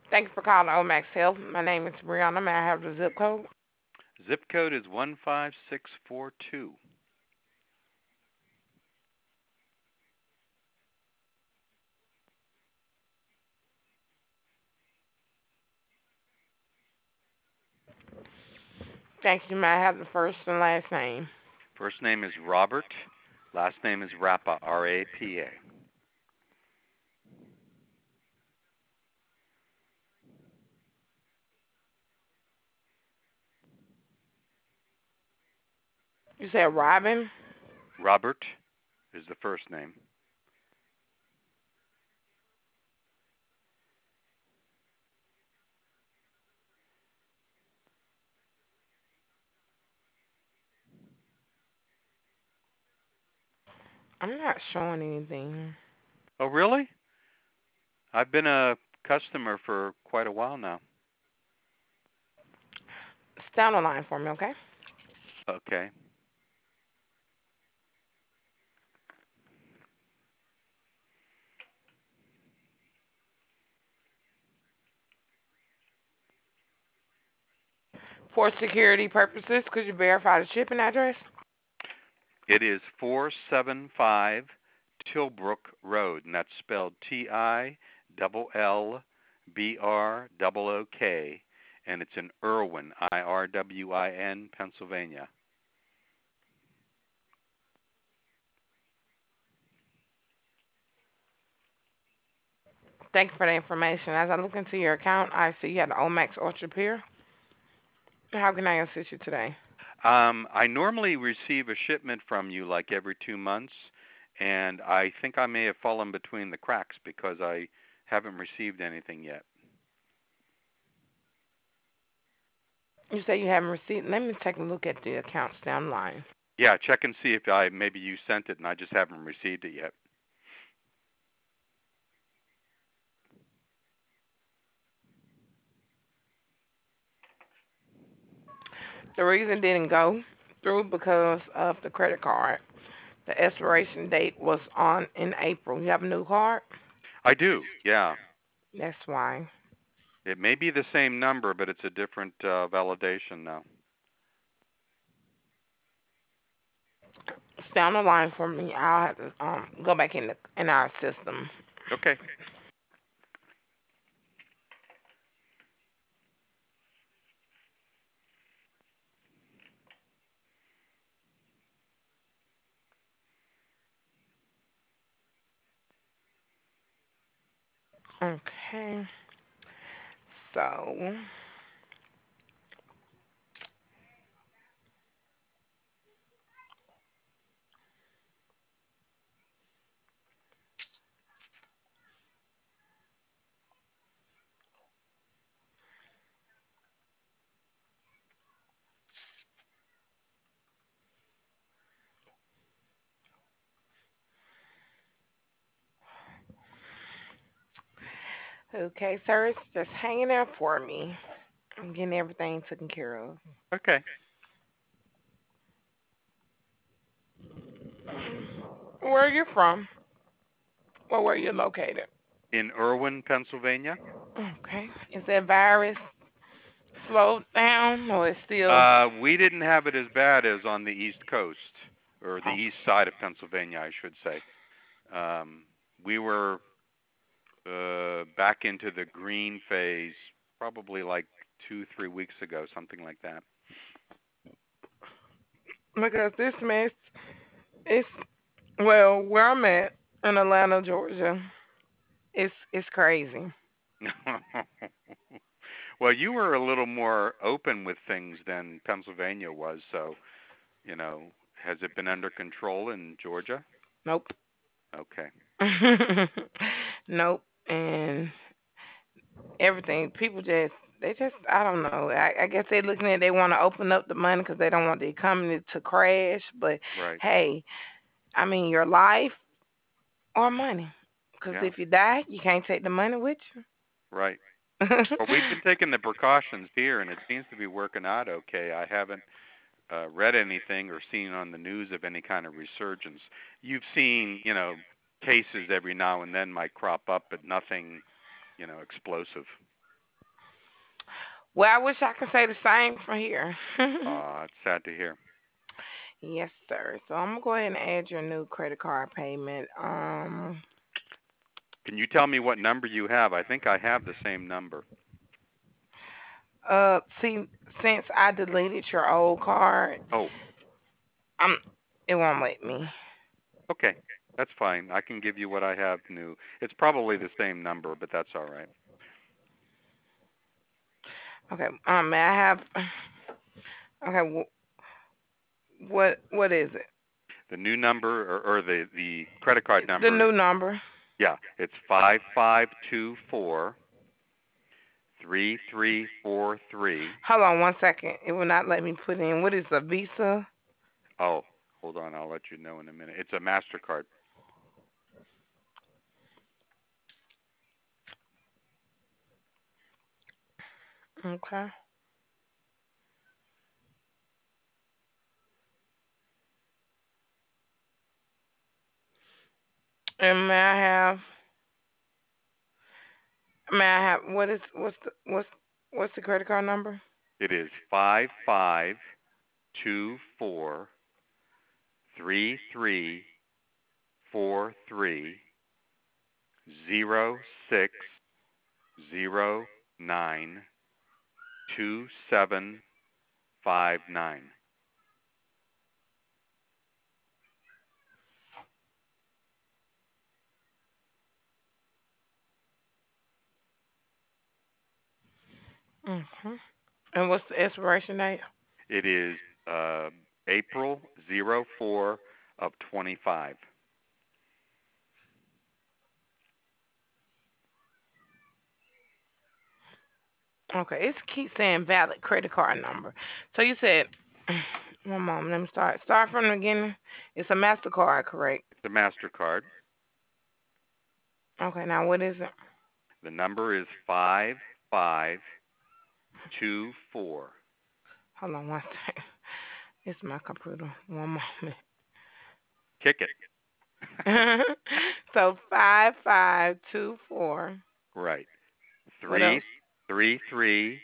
Thank you for calling Omax Health. My name is Brianna. May I have the zip code? Zip code is 15642. Thank you. May I have the first and last name? First name is Robert. Last name is Rapa, R-A-P-A. You said Robin. Robert is the first name. I'm not showing anything. Oh, really? I've been a customer for quite a while now. Stay on the line for me, okay? Okay. For security purposes, could you verify the shipping address? It is 475 Tilbrook Road, and that's spelled Tillbrook, and it's in Irwin, Irwin, Pennsylvania. Thank you for the information. As I look into your account, I see you had the Omax Ultra Pure. How can I assist you today? I normally receive a shipment from you like every 2 months, and I think I may have fallen between the cracks because I haven't received anything yet. You say you haven't received. Let me take a look at the accounts down the line. Yeah, check and see if I maybe you sent it and I just haven't received it yet. The reason it didn't go through because of the credit card. The expiration date was on in April. You have a new card? I do, yeah. That's why. It may be the same number, but it's a different validation now. Stay on the line for me. I'll have to go back in our system. Okay. Okay. So, okay, sir, it's just hanging out for me. I'm getting everything taken care of. Okay. Where are you from? Or where you located? In Irwin, Pennsylvania. Okay. Is that virus slowed down or is still? We didn't have it as bad as on the East Coast or the Oh, east side of Pennsylvania, I should say. Um, we were back into the green phase probably like 2, 3 weeks ago, something like that. because this mess is well where I'm at in Atlanta, Georgia. It's crazy. Well, you were a little more open with things than Pennsylvania was, so has it been under control in Georgia? Nope. Okay. Nope. And everything. People just they just I don't know. I guess they're looking at they want to open up the money because they don't want the economy to crash. But Right. hey, I mean your life or money. Because Yeah. if you die, you can't take the money with Right. you. Well, we've been taking the precautions here, and it seems to be working out okay. I haven't read anything or seen on the news of any kind of resurgence. You've seen, cases every now and then might crop up, but nothing, explosive. Well, I wish I could say the same for here. It's sad to hear. Yes, sir. So I'm gonna go ahead and add your new credit card payment. Can you tell me what number you have? I think I have the same number. See, since I deleted your old card, Oh, I'm it won't let me. okay. That's fine. I can give you what I have new. It's probably the same number, but that's all right. Okay, may I have? Okay, what is it? The new number or the credit card The number, new number. yeah, it's 5524 3343. Hold on one second. It will not let me put in. What is a Visa? Oh, hold on. I'll let you know in a minute. It's a MasterCard. Okay. And may I have what's the credit card number? It is 55243306092759. Mm-hmm. And what's the expiration date? It is uh, April 04 of 25. Okay, it keeps saying valid credit card number. So you said, one moment, let me start. Start from the beginning. It's a Mastercard, correct? It's a MasterCard. Okay, now what is it? The number is 5524. Hold on one second. It's my computer. One moment. Kick it. So 5524. Right. What Three else? three three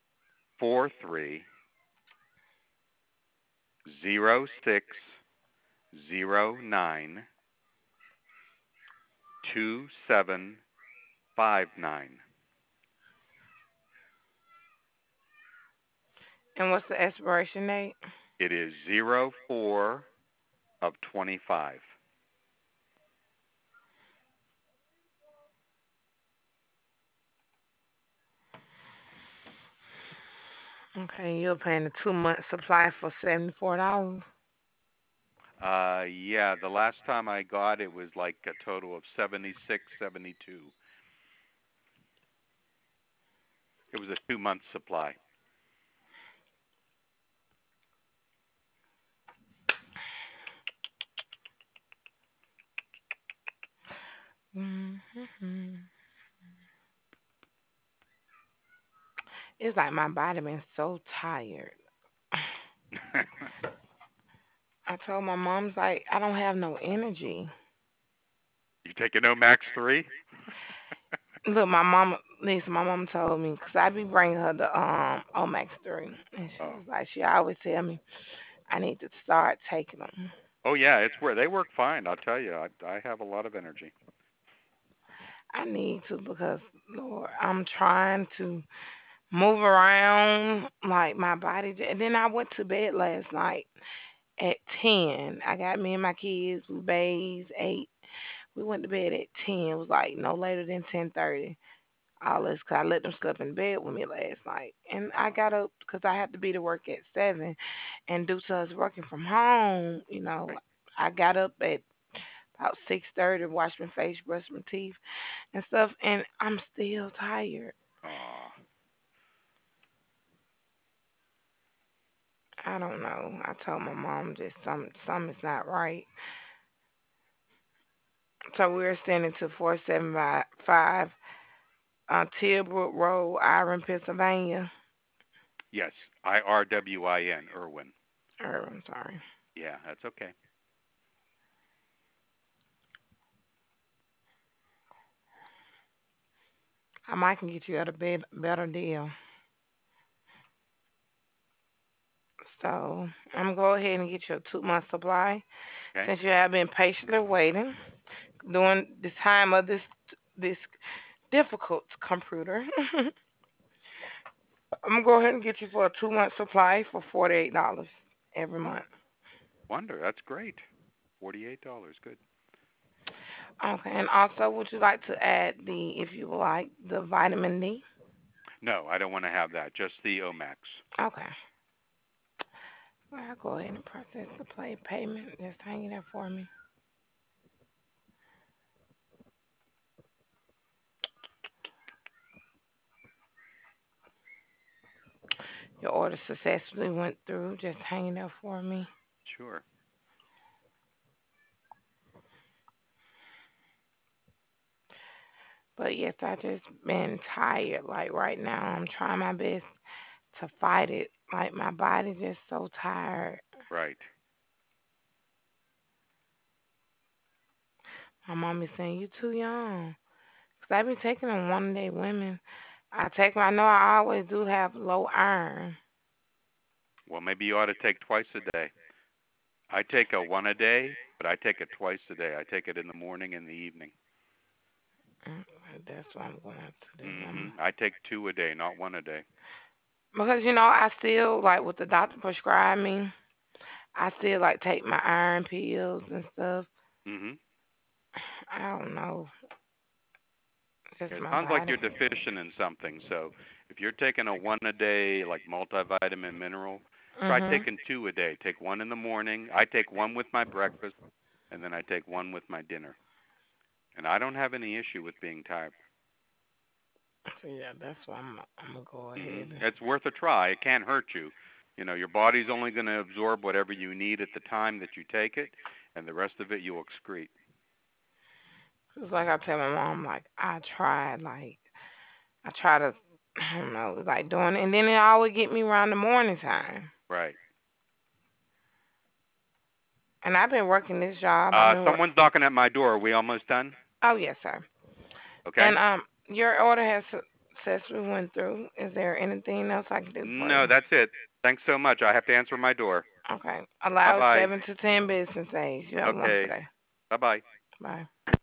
43 06092759. And what's the expiration date? It is 04 of 25. Okay, you're paying a 2 month supply for $74. Yeah, the last time I got it was like a total of 76, 72. It was a 2 month supply. Hmm. It's like my body been so tired. I told my mom's like I don't have no energy. You taking Omax 3? Look, my mama, listen, my mom told me, 'cause I be bringing her the Omax 3. And she Oh. was like, she always tell me I need to start taking them. Oh yeah, it's where they work fine. I'll tell you. I have a lot of energy. I need to because, Lord, I'm trying to move around like my body. And then I went to bed last night at 10. I got me and my kids, we bathed, ate. We went to bed at 10. It was like no later than 10:30. All this 'cause I let them sleep in bed with me last night, and I got up because I had to be to work at 7, and due to us working from home, Right. I got up at about 6:30, washed my face, brushed my teeth, and stuff, and I'm still tired. Aw. I don't know. I told my mom just something's not right. So we're sending to 475 Tilbrook Road, Iron, Pennsylvania. Yes. IRWIN, Irwin. I'm sorry. Yeah, that's okay. I might can get you at a better deal. So I'm gonna go ahead and get you a 2 month supply Okay. since you have been patiently waiting during the time of this difficult computer. I'm gonna go ahead and get you for a 2 month supply for $48 every Oh, month. wonder. That's great. $48. Good. Okay, and also would you like to add if you would like, the vitamin D? No, I don't want to have that. Just the Omax. Okay. I'll go ahead and process the play payment. Just hang it there for me. Your order successfully went through. Just hanging there for me. Sure. But yes, I just been tired. Like right now, I'm trying my best to fight it. Like my body just so tired. Right. My mom is saying you too young. Cause I be taking them 1 day women. I take 'em- I know I always do have low iron. Well, maybe you ought to take twice a day. I take a one a day, but I take it twice a day. I take it in the morning and the evening. Mm, that's what I'm going to have to do. I take two a day, not one a day. Because I still like what the doctor prescribed me. I still like take my iron pills and stuff. Mhm. I don't know, just It my sounds like body. you're deficient in something. So if you're taking a one a day, like multivitamin mineral, try Mhm. taking two a day. Take one in the morning. I take one with my breakfast, and then I take one with my dinner. And I don't have any issue with being tired. So yeah, that's why I'm gonna go ahead. It's worth a try. It can't hurt you. You know, your body's only going to absorb whatever you need at the time that you take it, and the rest of it you'll excrete. It's like I tell my mom, like I try to, I don't know, like doing it, and then it always get me around the morning time. Right. And I've been working this job. I've been work. Someone's knocking at my door. Are we almost done? Oh yes, sir. And Okay. your order has successfully went through. Is there anything else I can do for No, you? that's it. Thanks so much. I have to answer my door. Okay. Bye Allow bye. 7 to 10 business days. You have a wonderful Okay. day. Bye bye. Bye.